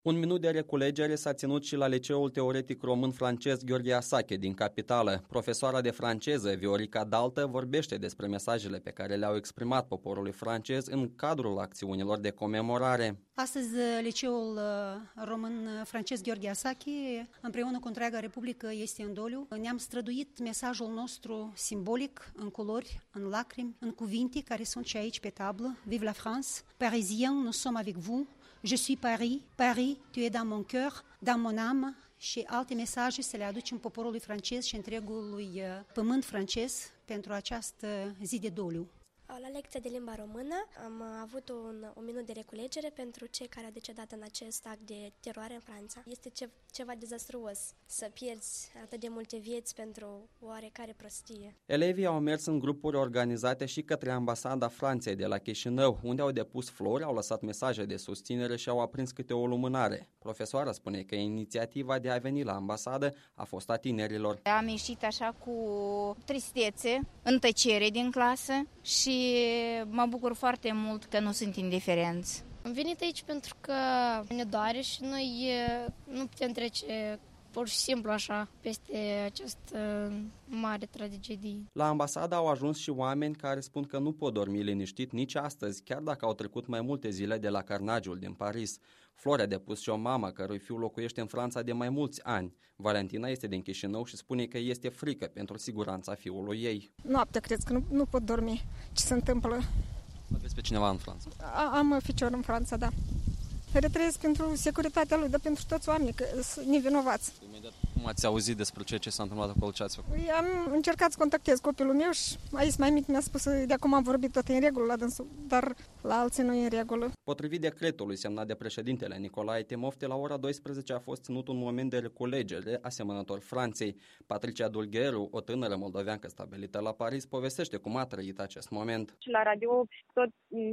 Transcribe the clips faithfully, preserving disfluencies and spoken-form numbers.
Un minut de reculegere s-a ținut și la Liceul Teoretic Român-Francez Gheorghe Asache din capitală. Profesoara de franceză, Viorica Daltă, vorbește despre mesajele pe care le-au exprimat poporului francez în cadrul acțiunilor de comemorare. Astăzi, Liceul Român-Francez Gheorghe Asache, împreună cu întreaga Republică, este în doliu. Ne-am străduit mesajul nostru simbolic, în culori, în lacrimi, în cuvinte care sunt și aici pe tablă. Vive la France! Parisiens, nous sommes avec vous! Je suis Paris, Paris, tu es dans mon cœur, dans mon âme, și alte mesaje să le aducem poporului francez și întregului pământ francez pentru această zi de doliu. La lecția de limba română am avut un, un minut de reculegere pentru cei care au decedat în acest act de teroare în Franța. Este ce, ceva dezastruos să pierzi atât de multe vieți pentru oarecare prostie. Elevii au mers în grupuri organizate și către ambasada Franței de la Chișinău, unde au depus flori, au lăsat mesaje de susținere și au aprins câte o lumânare. Profesoara spune că inițiativa de a veni la ambasadă a fost a tinerilor. Am ieșit așa cu tristețe, în tăcere din clasă și mă bucur foarte mult că nu sunt indiferenți. Am venit aici pentru că ne doare și noi nu putem trece pur și simplu așa peste această mare tragedie. La ambasada au ajuns și oameni care spun că nu pot dormi liniștit nici astăzi, chiar dacă au trecut mai multe zile de la carnagiul din Paris. Flori a depus și o mamă cărui fiu locuiește în Franța de mai mulți ani. Valentina este din Chișinău și spune că este frică pentru siguranța fiului ei. Noaptea cred că nu, nu pot dormi. Ce se întâmplă? Aveți pe cineva în Franța? A, am ficior în Franța, da. Retrăiesc pentru securitatea lui, dar pentru toți oamenii, că sunt nevinovați. Imediat cum ați auzit despre ceea ce s-a întâmplat acolo, ce ați făcut? Am încercat să contactez copilul meu și aici mai mic mi-a spus de acum am vorbit tot în regulă la dânsul, dar la alții nu e în regulă. Potrivit decretului semnat de președintele Nicolae Timofte, la ora douăsprezece a fost ținut un moment de reculegere asemănător Franței. Patricia Dulgheru, o tânără moldoveancă stabilită la Paris, povestește cum a trăit acest moment. Și la radio tot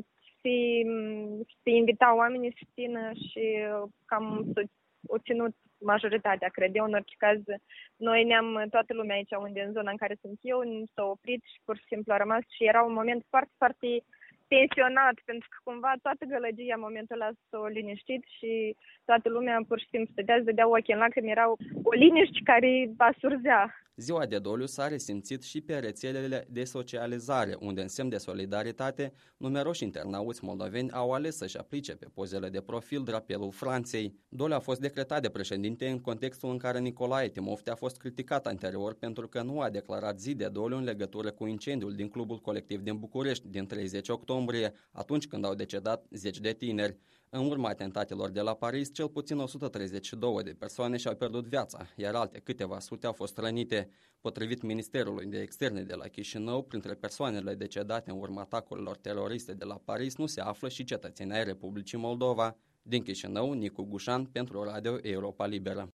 se, se invitau oamenii să țină și cam o ținut majoritatea, cred eu. În orice caz, noi ne-am, toată lumea aici, unde în zona în care sunt eu, s-a oprit și pur și simplu a rămas și era un moment foarte, foarte tensionat, pentru că cumva toată gălăgia în momentul ăla s-a liniștit și toată lumea pur și simplu stătea, îți dădea ochii în lacrimi, era o liniște care asurzea. Ziua de doliu s-a resimțit și pe rețelele de socializare, unde în semn de solidaritate, numeroși internauți moldoveni au ales să-și aplice pe pozele de profil drapelul Franței. Doliu a fost decretat de președinte în contextul în care Nicolae Timofte a fost criticat anterior pentru că nu a declarat zi de doliu în legătură cu incendiul din clubul colectiv din București din treizeci octombrie, atunci când au decedat zeci de tineri. În urma atentatelor de la Paris, cel puțin o sută treizeci și două de persoane și-au pierdut viața, iar alte câteva sute au fost rănite. Potrivit Ministerului de Externe de la Chișinău, printre persoanele decedate în urma atacurilor teroriste de la Paris nu se află și cetățenii ai Republicii Moldova. Din Chișinău, Nicu Gușan pentru Radio Europa Liberă.